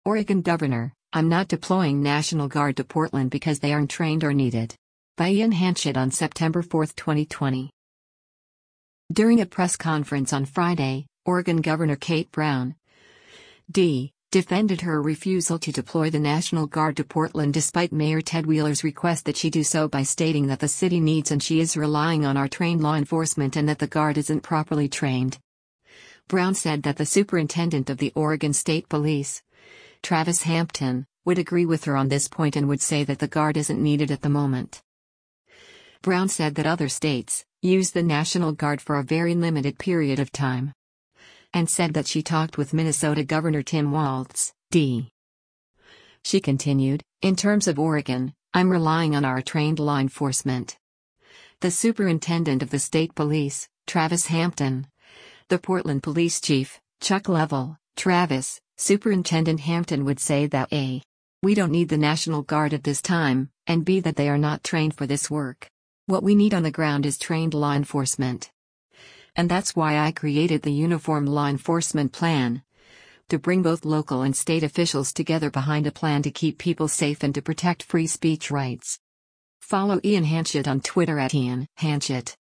Oregon Governor, I'm not deploying National Guard to Portland because they aren't trained or needed. By Ian Hanchett on September 4, 2020. During a press conference on Friday, Oregon Governor Kate Brown, D., defended her refusal to deploy the National Guard to Portland despite Mayor Ted Wheeler's request that she do so by stating that the city needs and she is relying on our trained law enforcement and that the Guard isn't properly trained. Brown said that the superintendent of the Oregon State Police, Travis Hampton, would agree with her on this point and would say that the Guard isn't needed at the moment. Brown said that other states use the National Guard for a very limited period of time, and said that she talked with Minnesota Governor Tim Walz, D. She continued, in terms of Oregon, I'm relying on our trained law enforcement. The superintendent of the state police, Travis Hampton, the Portland police chief, Chuck Leavell, Travis, Superintendent Hampton would say that A. We don't need the National Guard at this time, and B. That they are not trained for this work. What we need on the ground is trained law enforcement. And that's why I created the Uniform Law Enforcement Plan. To bring both local and state officials together behind a plan to keep people safe and to protect free speech rights. Follow Ian Hanchett on Twitter @IanHanchett.